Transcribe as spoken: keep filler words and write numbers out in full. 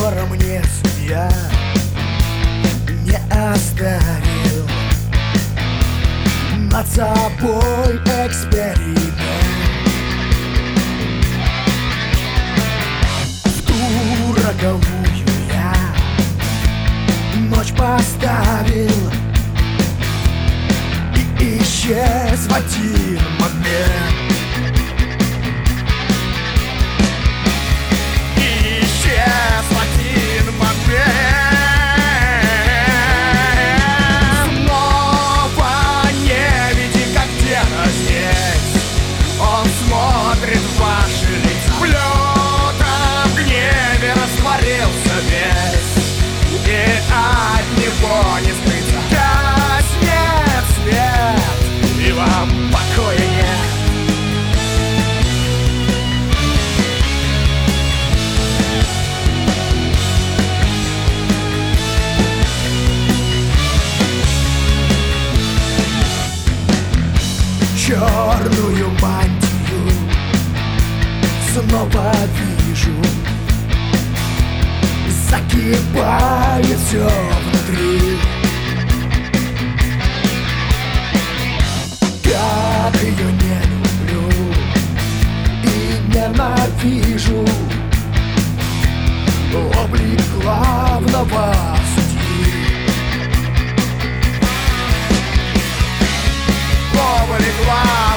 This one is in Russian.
Выбора мне судья не оставил. Над собой эксперимент. В ту роковую я ночь поставил и исчез в один момент. Не скрыться. Гаснет свет, и вам покоя нет. Черную мантию снова вижу. Закипает все внутри. Как ее не люблю и ненавижу. Облик главного судьи. Облик главного